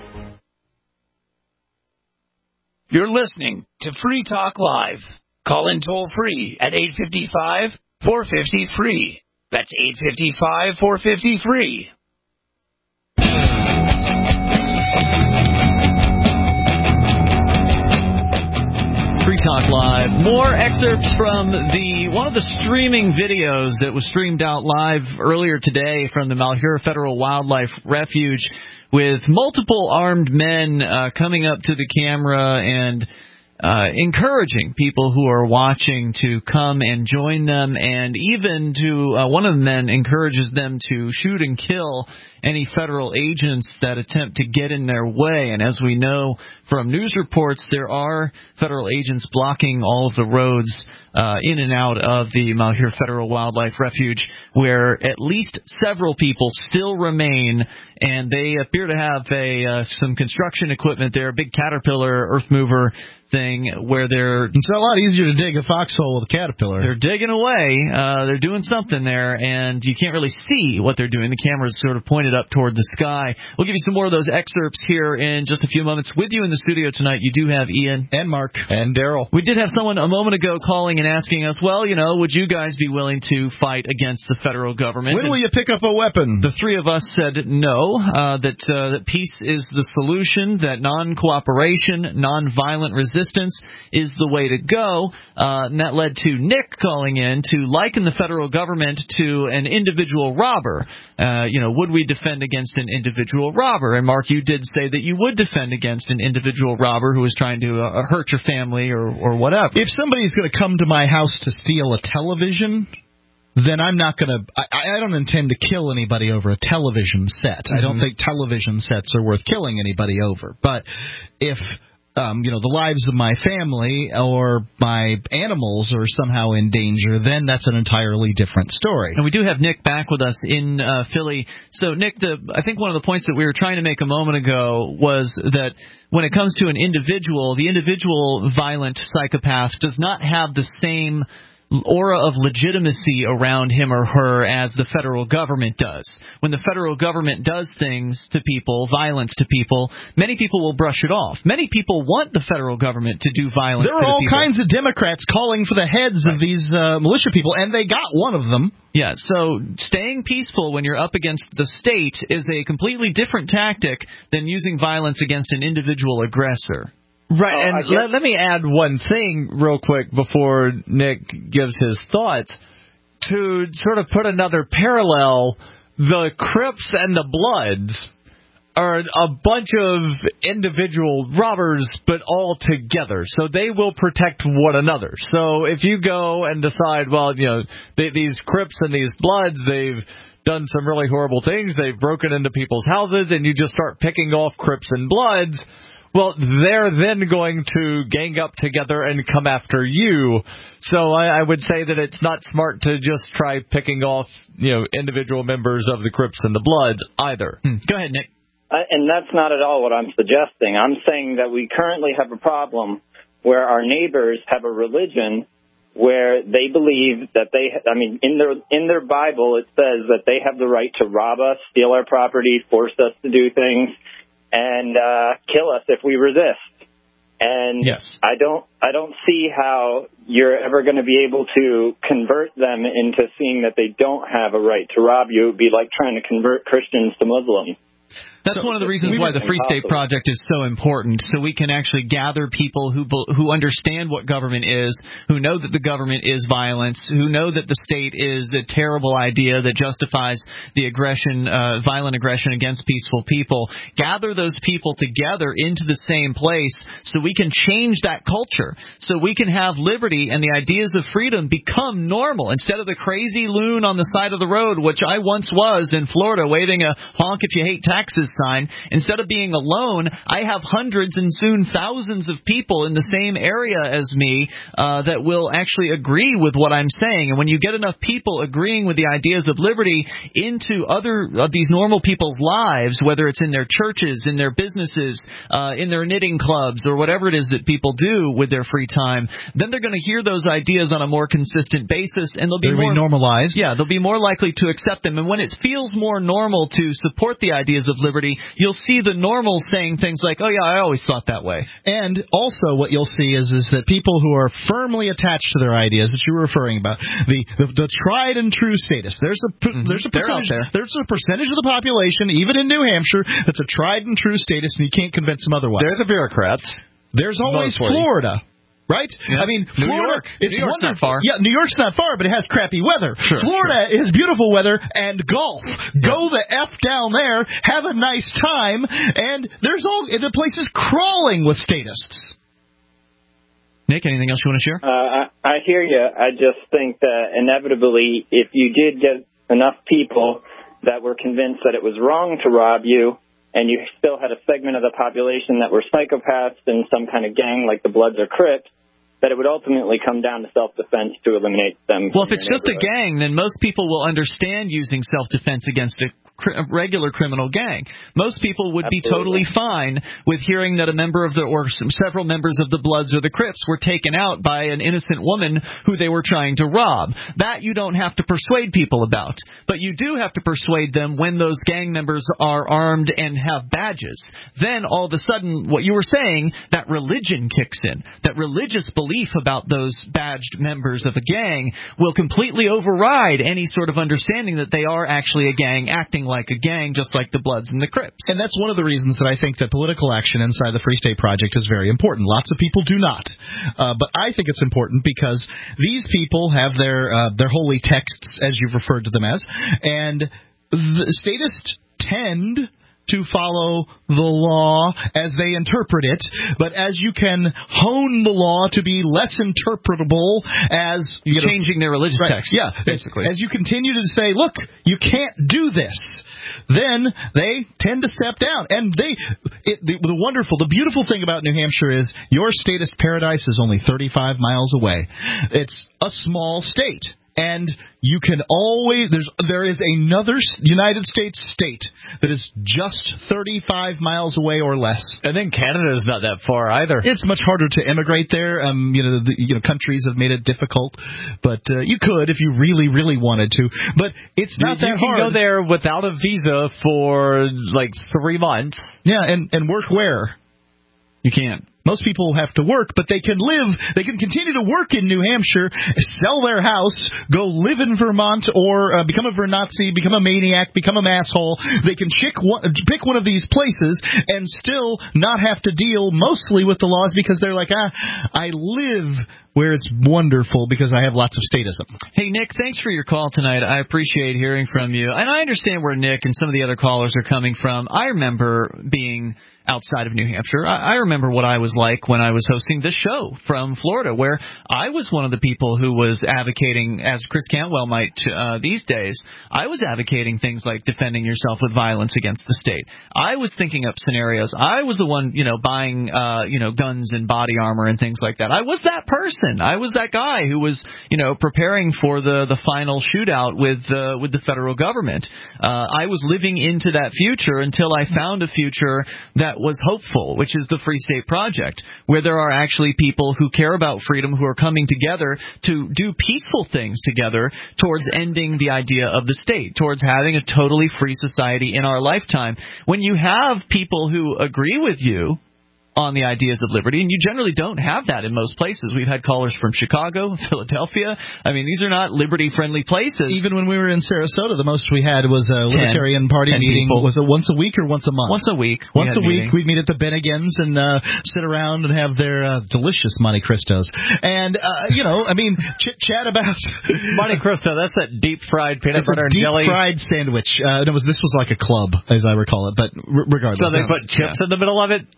You're listening to Free Talk Live. Call in toll free at 855-450-FREE. That's 855-450-FREE. Free Talk Live. More excerpts from one of the streaming videos that was streamed out live earlier today from the Malheur Federal Wildlife Refuge, with multiple armed men coming up to the camera and encouraging people who are watching to come and join them, and even to one of the men encourages them to shoot and kill any federal agents that attempt to get in their way. And as we know from news reports, there are federal agents blocking all of the roads in and out of the Malheur Federal Wildlife Refuge, where at least several people still remain, and they appear to have some construction equipment there, a big Caterpillar earth mover thing, where it's a lot easier to dig a foxhole with a Caterpillar. They're digging away. They're doing something there, and you can't really see what they're doing. The camera's sort of pointed up toward the sky. We'll give you some more of those excerpts here in just a few moments. With you in the studio tonight, you do have Ian. And Mark. And Daryl. We did have someone a moment ago calling and asking us, well, would you guys be willing to fight against the federal government? When will you pick up a weapon? The three of us said no, that peace is the solution, that non-cooperation, non-violent resistance is the way to go. And that led to Nick calling in to liken the federal government to an individual robber. Would we defend against an individual robber? And Mark, you did say that you would defend against an individual robber who was trying to hurt your family or whatever. If somebody's going to come to my house to steal a television, then I'm not going to... I don't intend to kill anybody over a television set. I don't think television sets are worth killing anybody over. But if... the lives of my family or my animals are somehow in danger, then that's an entirely different story. And we do have Nick back with us in Philly. So, Nick, I think one of the points that we were trying to make a moment ago was that when it comes to an individual, the individual violent psychopath does not have the same aura of legitimacy around him or her as the federal government does. When the federal government does things to people, violence to people, many people will brush it off. Many people want the federal government to do violence to the people. There are all kinds of Democrats calling for the heads of these militia people, and they got one of them. Yeah, so staying peaceful when you're up against the state is a completely different tactic than using violence against an individual aggressor. Right, and let me add one thing real quick before Nick gives his thoughts. To sort of put another parallel, the Crips and the Bloods are a bunch of individual robbers, but all together. So they will protect one another. So if you go and decide, well, you know, these Crips and these Bloods, they've done some really horrible things. They've broken into people's houses, and you just start picking off Crips and Bloods. Well, they're then going to gang up together and come after you. So I would say that it's not smart to just try picking off, you know, individual members of the Crips and the Bloods either. Go ahead, Nick. And that's not at all what I'm suggesting. I'm saying that we currently have a problem where our neighbors have a religion where they believe that in their Bible it says that they have the right to rob us, steal our property, force us to do things, and kill us if we resist. And yes. I don't see how you're ever going to be able to convert them into seeing that they don't have a right to rob you. It would be like trying to convert Christians to Muslims. That's one of the reasons why the Free State Project is so important, so we can actually gather people who understand what government is, who know that the government is violence, who know that the state is a terrible idea that justifies the aggression, violent aggression against peaceful people. Gather those people together into the same place so we can change that culture, so we can have liberty and the ideas of freedom become normal instead of the crazy loon on the side of the road, which I once was in Florida, waving a honk if you hate taxes sign. Instead of being alone, I have hundreds and soon thousands of people in the same area as me that will actually agree with what I'm saying. And when you get enough people agreeing with the ideas of liberty into other of these normal people's lives, whether it's in their churches, in their businesses, in their knitting clubs, or whatever it is that people do with their free time, then they're going to hear those ideas on a more consistent basis, and they'll be more normalized. Yeah, they'll be more likely to accept them. And when it feels more normal to support the ideas of liberty, you'll see the normals saying things like, oh, yeah, I always thought that way. And also what you'll see is that people who are firmly attached to their ideas that you were referring about, the tried and true statists, there's a percentage of the population, even in New Hampshire, that's a tried and true statist, and you can't convince them otherwise. They're the bureaucrats. There's always Florida. Right? Yeah. I mean, New Florida, York. it's New York's wonderful. not far. Yeah, New York's not far, but it has crappy weather. Sure, Florida is beautiful weather and golf. Go the F down there, have a nice time, and the place is crawling with statists. Nick, anything else you want to share? I hear you. I just think that inevitably, if you did get enough people that were convinced that it was wrong to rob you, and you still had a segment of the population that were psychopaths in some kind of gang like the Bloods or Crips, that it would ultimately come down to self-defense to eliminate them. Well, if it's just a gang, then most people will understand using self-defense against a regular criminal gang. Most people would be totally fine with hearing that a member of or several members of the Bloods or the Crips were taken out by an innocent woman who they were trying to rob. That you don't have to persuade people about. But you do have to persuade them when those gang members are armed and have badges. Then, all of a sudden, what you were saying, that religion kicks in. That religious belief about those badged members of a gang will completely override any sort of understanding that they are actually a gang, acting like a gang, just like the Bloods and the Crips. And that's one of the reasons that I think that political action inside the Free State Project is very important. Lots of people do not. But I think it's important because these people have their holy texts, as you've referred to them as, and the statists tend to follow the law as they interpret it, but as you can hone the law to be less interpretable as changing their religious text. Yeah, basically. As you continue to say, look, you can't do this, then they tend to step down. And the beautiful thing about New Hampshire is your statist paradise is only 35 miles away. It's a small state. And you can always there is another United States state that is just 35 miles away or less. And then Canada is not that far either. It's much harder to immigrate there. Countries have made it difficult, but you could if you really, really wanted to. But it's not that hard. You can go there without a visa for like 3 months. Yeah, and work where? You can't. Most people have to work, but they can continue to work in New Hampshire, sell their house, go live in Vermont, or become a Vernazi, become a maniac, become an asshole. They can pick one of these places and still not have to deal mostly with the laws because they're like, I live where it's wonderful because I have lots of statism. Hey, Nick, thanks for your call tonight. I appreciate hearing from you. And I understand where Nick and some of the other callers are coming from. I remember being outside of New Hampshire. I remember what I was like when I was hosting this show from Florida, where I was one of the people who was advocating, as Chris Cantwell might these days, I was advocating things like defending yourself with violence against the state. I was thinking up scenarios. I was the one, buying, guns and body armor and things like that. I was that person. I was that guy who was, preparing for the final shootout with the federal government. I was living into that future until I found a future that was hopeful, which is the Free State Project, where there are actually people who care about freedom who are coming together to do peaceful things together towards ending the idea of the state, towards having a totally free society in our lifetime. When you have people who agree with you on the ideas of liberty, and you generally don't have that in most places. We've had callers from Chicago, Philadelphia. I mean, these are not liberty-friendly places. Even when we were in Sarasota, the most we had was a Libertarian Party meeting. People. Was it once a week or once a month? Once a week. Once a week, we'd meet at the Bennigan's and sit around and have their delicious Monte Cristos. And, chit-chat about... Monte Cristo, that's that deep-fried peanut butter and jelly. Deep-fried sandwich. This was like a club, as I recall it, but regardless. So they put chips in the middle of it?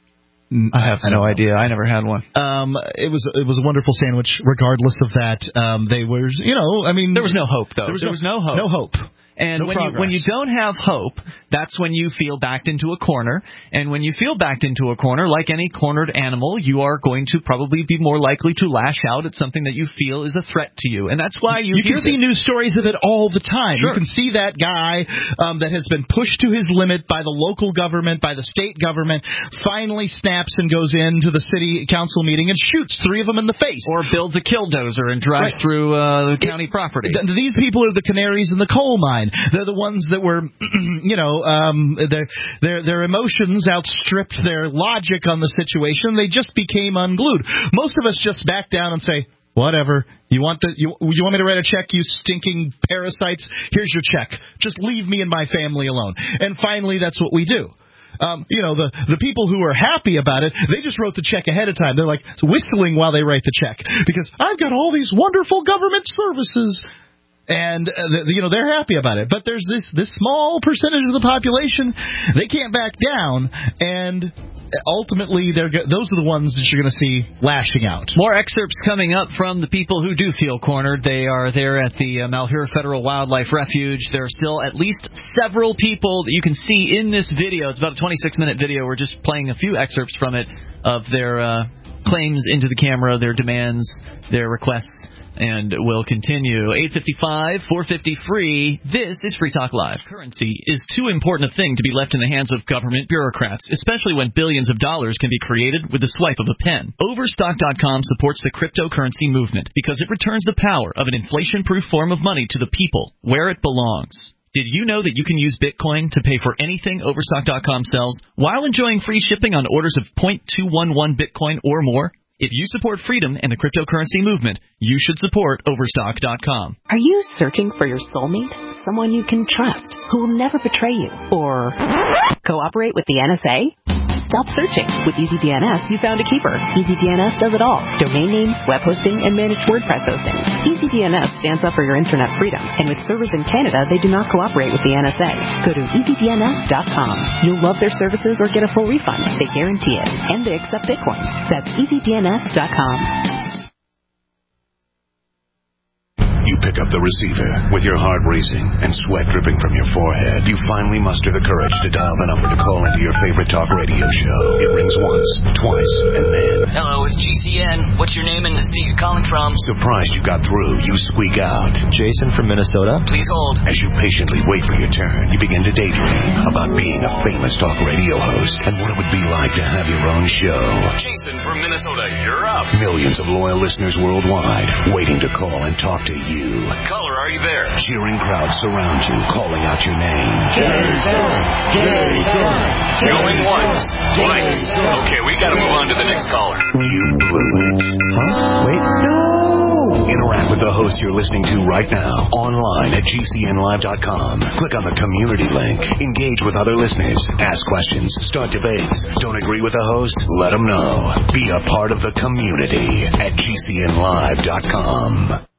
I have no idea. I never had one. It was a wonderful sandwich. Regardless of that, they were, there was no hope though. There was no hope. No hope. And when you don't have hope, that's when you feel backed into a corner. And when you feel backed into a corner, like any cornered animal, you are going to probably be more likely to lash out at something that you feel is a threat to you. And that's why you can see news stories of it all the time. Sure. You can see that guy that has been pushed to his limit by the local government, by the state government, finally snaps and goes into the city council meeting and shoots 3 of them in the face. Or builds a killdozer and drives through the county property. These people are the canaries in the coal mine. They're the ones that were, their emotions outstripped their logic on the situation. They just became unglued. Most of us just back down and say, whatever. You want me to write a check, you stinking parasites? Here's your check. Just leave me and my family alone. And finally, that's what we do. The people who are happy about it, they just wrote the check ahead of time. They're like whistling while they write the check because I've got all these wonderful government services. And, they're happy about it. But there's this small percentage of the population, they can't back down. And ultimately, those are the ones that you're going to see lashing out. More excerpts coming up from the people who do feel cornered. They are there at the Malheur Federal Wildlife Refuge. There are still at least several people that you can see in this video. It's about a 26-minute video. We're just playing a few excerpts from it of their claims into the camera, their demands, their requests. And we'll continue. 855-450 free. This is Free Talk Live. Currency is too important a thing to be left in the hands of government bureaucrats, especially when billions of dollars can be created with the swipe of a pen. Overstock.com supports the cryptocurrency movement because it returns the power of an inflation-proof form of money to the people where it belongs. Did you know that you can use Bitcoin to pay for anything Overstock.com sells while enjoying free shipping on orders of 0.211 Bitcoin or more? If you support freedom and the cryptocurrency movement, you should support Overstock.com. Are you searching for your soulmate? Someone you can trust, who will never betray you, or cooperate with the NSA? Stop searching. With EasyDNS, you found a keeper. EasyDNS does it all. Domain names, web hosting, and managed WordPress hosting. EasyDNS stands up for your internet freedom, and with servers in Canada, they do not cooperate with the NSA. Go to EasyDNS.com. You'll love their services or get a full refund. They guarantee it, and they accept Bitcoin. That's EasyDNS.com. You pick up the receiver. With your heart racing and sweat dripping from your forehead, you finally muster the courage to dial the number to call into your favorite talk radio show. It rings once, twice, and then... Hello, it's GCN. What's your name and the state you're calling from? Surprised you got through, you squeak out. Jason from Minnesota. Please hold. As you patiently wait for your turn, you begin to daydream about being a famous talk radio host and what it would be like to have your own show. Jason from Minnesota, you're up. Millions of loyal listeners worldwide waiting to call and talk to you. Caller, are you there? Cheering crowds surround you, calling out your name. Jason! Jason! Going once, twice. Okay, we gotta move on to the next caller. You blew it. Huh? Wait. No! Interact with the host you're listening to right now. Online at GCNlive.com. Click on the community link. Engage with other listeners. Ask questions. Start debates. Don't agree with the host? Let them know. Be a part of the community at GCNlive.com.